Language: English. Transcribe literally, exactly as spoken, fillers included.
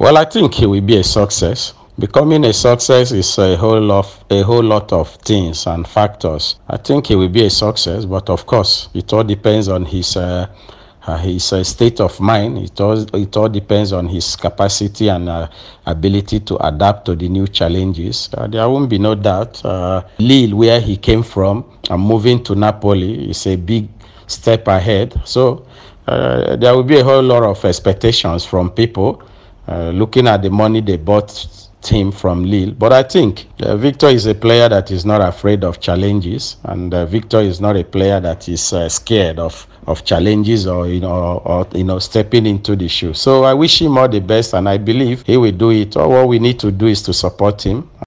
Well, I think he will be a success. Becoming a success is a whole lot, a whole lot of things and factors. I think he will be a success, but of course, it all depends on his uh, uh, his uh, state of mind. It all it all depends on his capacity and uh, ability to adapt to the new challenges. Uh, there won't be no doubt. Uh, Lille, where he came from, and moving to Napoli is a big step ahead. So uh, there will be a whole lot of expectations from people. Uh, looking at the money they bought him from Lille. But I think uh, Victor is a player that is not afraid of challenges, and uh, Victor is not a player that is uh, scared of, of challenges or you know or you know stepping into the shoe. So I wish him all the best, and I believe he will do it. All what we need to do is to support him.